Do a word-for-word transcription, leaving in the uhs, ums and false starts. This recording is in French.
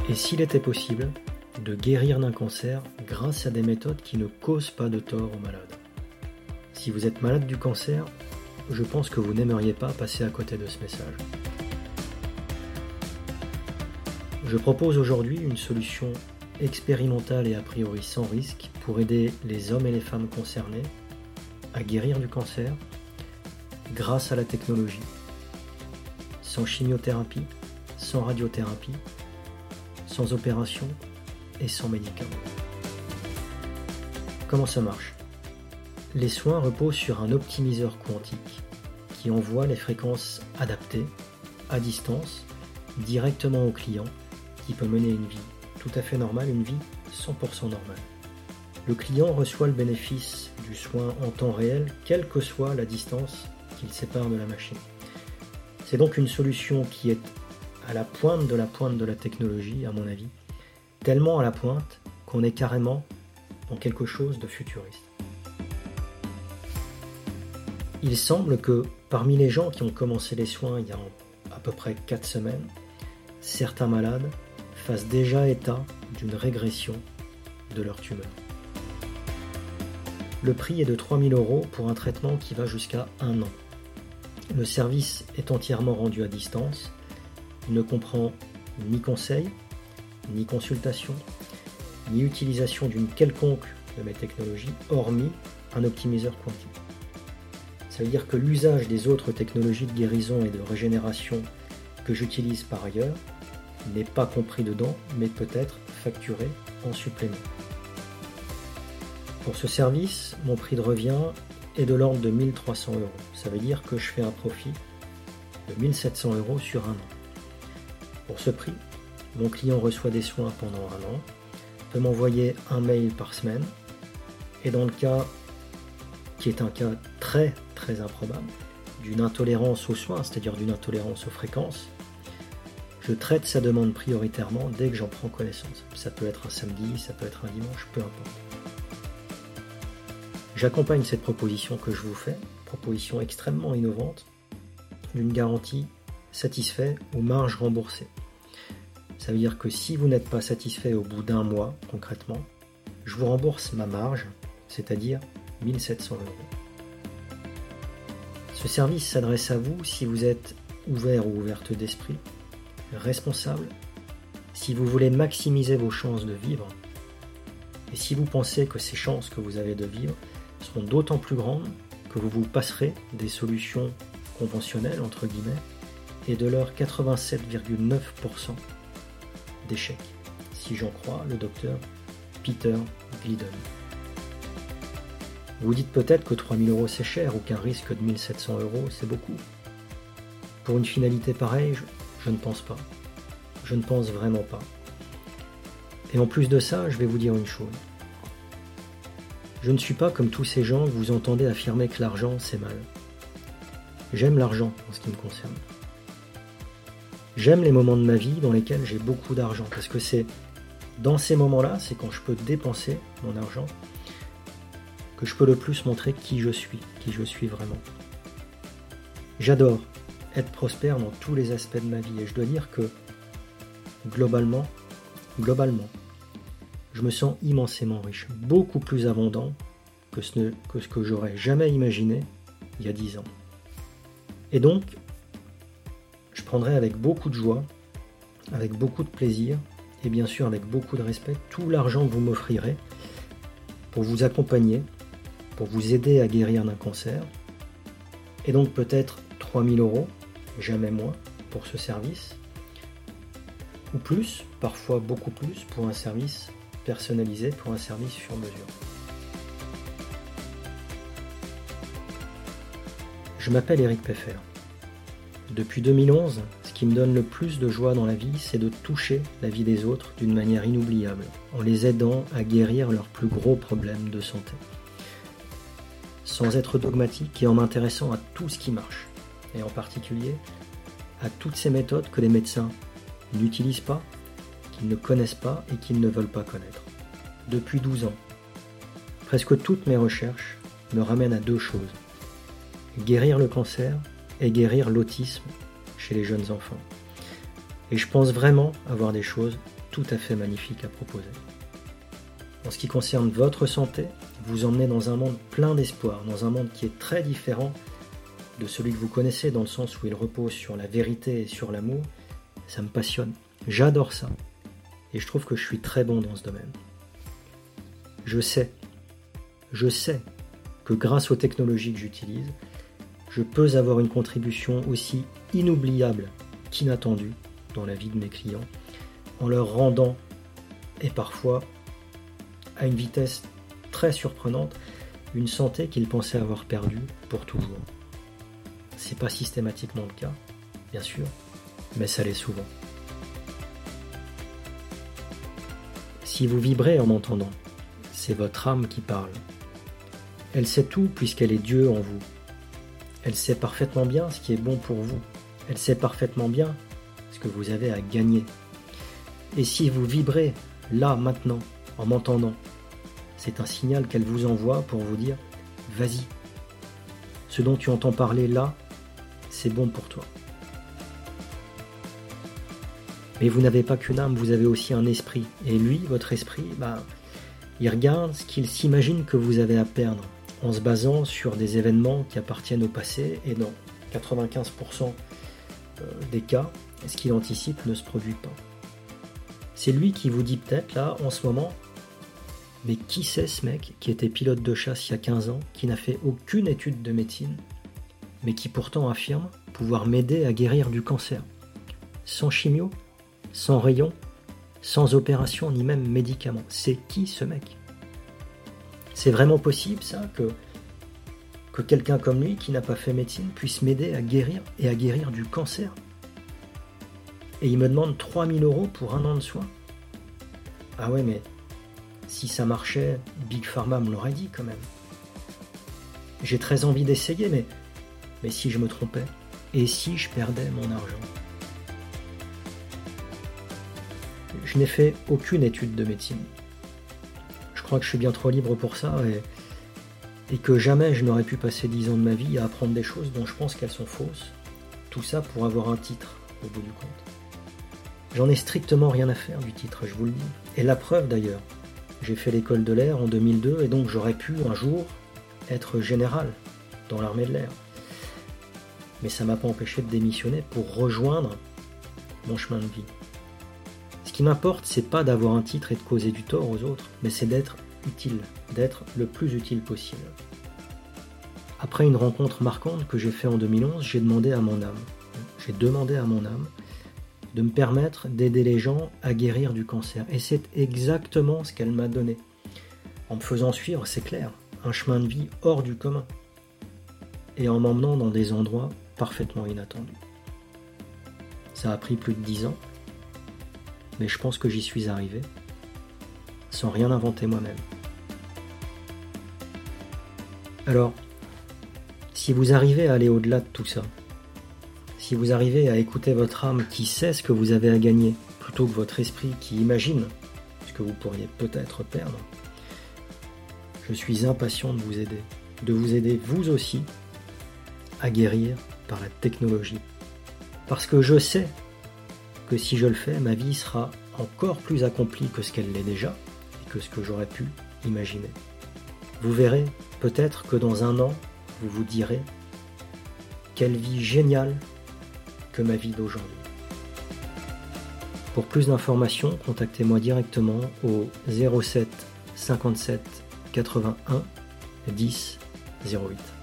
Et s'il était possible de guérir d'un cancer grâce à des méthodes qui ne causent pas de tort aux malades? Si vous êtes malade du cancer, je pense que vous n'aimeriez pas passer à côté de ce message. Je propose aujourd'hui une solution expérimentale et a priori sans risque pour aider les hommes et les femmes concernés à guérir du cancer grâce à la technologie, sans chimiothérapie, sans radiothérapie, sans opération et sans médicaments. Comment ça marche? Les soins reposent sur un optimiseur quantique qui envoie les fréquences adaptées, à distance, directement au client, qui peut mener une vie tout à fait normale, une vie cent pour cent normale. Le client reçoit le bénéfice du soin en temps réel, quelle que soit la distance qu'il sépare de la machine. C'est donc une solution qui est à la pointe de la pointe de la technologie, à mon avis, tellement à la pointe qu'on est carrément dans quelque chose de futuriste. Il semble que parmi les gens qui ont commencé les soins il y a à peu près quatre semaines, certains malades fassent déjà état d'une régression de leur tumeur. Le prix est de trois mille euros pour un traitement qui va jusqu'à un an. Le service est entièrement rendu à distance. Il ne comprend ni conseil, ni consultation, ni utilisation d'une quelconque de mes technologies, hormis un optimiseur quantique. Ça veut dire que l'usage des autres technologies de guérison et de régénération que j'utilise par ailleurs n'est pas compris dedans, mais peut être facturé en supplément. Pour ce service, mon prix de revient est de l'ordre de mille trois cents euros. Ça veut dire que je fais un profit de mille sept cents euros sur un an. Pour ce prix, mon client reçoit des soins pendant un an, peut m'envoyer un mail par semaine, et dans le cas, qui est un cas très très improbable, d'une intolérance aux soins, c'est-à-dire d'une intolérance aux fréquences, je traite sa demande prioritairement dès que j'en prends connaissance. Ça peut être un samedi, ça peut être un dimanche, peu importe. J'accompagne cette proposition que je vous fais, proposition extrêmement innovante, d'une garantie satisfait ou marge remboursée. Ça veut dire que si vous n'êtes pas satisfait au bout d'un mois, concrètement, je vous rembourse ma marge, c'est-à-dire mille sept cents euros. Ce service s'adresse à vous si vous êtes ouvert ou ouverte d'esprit, responsable, si vous voulez maximiser vos chances de vivre, et si vous pensez que ces chances que vous avez de vivre seront d'autant plus grandes que vous vous passerez des solutions conventionnelles, entre guillemets, et de leur quatre-vingt-sept virgule neuf pour cent d'échecs, si j'en crois le docteur Peter Glidden. Vous dites peut-être que trois mille euros c'est cher ou qu'un risque de mille sept cents euros c'est beaucoup. Pour une finalité pareille, je, je ne pense pas. Je ne pense vraiment pas. Et en plus de ça, je vais vous dire une chose. Je ne suis pas comme tous ces gens que vous entendez affirmer que l'argent c'est mal. J'aime l'argent en ce qui me concerne. J'aime les moments de ma vie dans lesquels j'ai beaucoup d'argent, parce que c'est dans ces moments-là, c'est quand je peux dépenser mon argent, que je peux le plus montrer qui je suis, qui je suis vraiment. J'adore être prospère dans tous les aspects de ma vie, et je dois dire que globalement, globalement, je me sens immensément riche, beaucoup plus abondant que ce, ne, que, ce que j'aurais jamais imaginé il y a dix ans. Et donc, je prendrai avec beaucoup de joie, avec beaucoup de plaisir, et bien sûr avec beaucoup de respect, tout l'argent que vous m'offrirez pour vous accompagner, pour vous aider à guérir d'un cancer, et donc peut-être trois mille euros, jamais moins, pour ce service, ou plus, parfois beaucoup plus, pour un service personnalisé, pour un service sur mesure. Je m'appelle Eric Peffer. Depuis deux mille onze, ce qui me donne le plus de joie dans la vie, c'est de toucher la vie des autres d'une manière inoubliable, en les aidant à guérir leurs plus gros problèmes de santé. Sans être dogmatique et en m'intéressant à tout ce qui marche, et en particulier à toutes ces méthodes que les médecins n'utilisent pas, qu'ils ne connaissent pas et qu'ils ne veulent pas connaître. Depuis douze ans, presque toutes mes recherches me ramènent à deux choses. Guérir le cancer et guérir l'autisme chez les jeunes enfants. Et je pense vraiment avoir des choses tout à fait magnifiques à proposer. En ce qui concerne votre santé, vous emmenez dans un monde plein d'espoir, dans un monde qui est très différent de celui que vous connaissez, dans le sens où il repose sur la vérité et sur l'amour. Ça me passionne. J'adore ça. Et je trouve que je suis très bon dans ce domaine. Je sais, je sais que grâce aux technologies que j'utilise, je peux avoir une contribution aussi inoubliable qu'inattendue dans la vie de mes clients, en leur rendant, et parfois à une vitesse très surprenante, une santé qu'ils pensaient avoir perdue pour toujours. C'est pas systématiquement le cas, bien sûr, mais ça l'est souvent. Si vous vibrez en m'entendant, c'est votre âme qui parle. Elle sait tout puisqu'elle est Dieu en vous. Elle sait parfaitement bien ce qui est bon pour vous. Elle sait parfaitement bien ce que vous avez à gagner. Et si vous vibrez là, maintenant, en m'entendant, c'est un signal qu'elle vous envoie pour vous dire « Vas-y, ce dont tu entends parler là, c'est bon pour toi. » Mais vous n'avez pas qu'une âme, vous avez aussi un esprit. Et lui, votre esprit, bah, il regarde ce qu'il s'imagine que vous avez à perdre, en se basant sur des événements qui appartiennent au passé, et dans quatre-vingt-quinze pour cent des cas, ce qu'il anticipe ne se produit pas. C'est lui qui vous dit peut-être, là, en ce moment, mais qui c'est ce mec qui était pilote de chasse il y a quinze ans, qui n'a fait aucune étude de médecine, mais qui pourtant affirme pouvoir m'aider à guérir du cancer, sans chimio, sans rayon, sans opération, ni même médicaments. C'est qui ce mec ? C'est vraiment possible, ça, que, que quelqu'un comme lui, qui n'a pas fait médecine, puisse m'aider à guérir et à guérir du cancer ? Et il me demande trois mille euros pour un an de soins ? Ah ouais, mais si ça marchait, Big Pharma me l'aurait dit quand même. J'ai très envie d'essayer, mais, mais si je me trompais ? Et si je perdais mon argent ? Je n'ai fait aucune étude de médecine. Je crois que je suis bien trop libre pour ça et, et que jamais je n'aurais pu passer dix ans de ma vie à apprendre des choses dont je pense qu'elles sont fausses. Tout ça pour avoir un titre, au bout du compte. J'en ai strictement rien à faire du titre, je vous le dis. Et la preuve d'ailleurs, j'ai fait l'école de l'air en deux mille deux et donc j'aurais pu un jour être général dans l'armée de l'air. Mais ça ne m'a pas empêché de démissionner pour rejoindre mon chemin de vie. Ce qui m'importe, c'est pas d'avoir un titre et de causer du tort aux autres, mais c'est d'être utile, d'être le plus utile possible. Après une rencontre marquante que j'ai faite en deux mille onze, j'ai demandé à mon âme, j'ai demandé à mon âme de me permettre d'aider les gens à guérir du cancer. Et c'est exactement ce qu'elle m'a donné. En me faisant suivre, c'est clair, un chemin de vie hors du commun. Et en m'emmenant dans des endroits parfaitement inattendus. Ça a pris plus de dix ans. Mais je pense que j'y suis arrivé, sans rien inventer moi-même. Alors, si vous arrivez à aller au-delà de tout ça, si vous arrivez à écouter votre âme qui sait ce que vous avez à gagner, plutôt que votre esprit qui imagine ce que vous pourriez peut-être perdre, je suis impatient de vous aider, de vous aider vous aussi à guérir par la technologie. Parce que je sais que si je le fais, ma vie sera encore plus accomplie que ce qu'elle l'est déjà et que ce que j'aurais pu imaginer. Vous verrez peut-être que dans un an, vous vous direz « Quelle vie géniale que ma vie d'aujourd'hui !» Pour plus d'informations, contactez-moi directement au zéro sept cinquante-sept quatre-vingt-un dix zéro huit.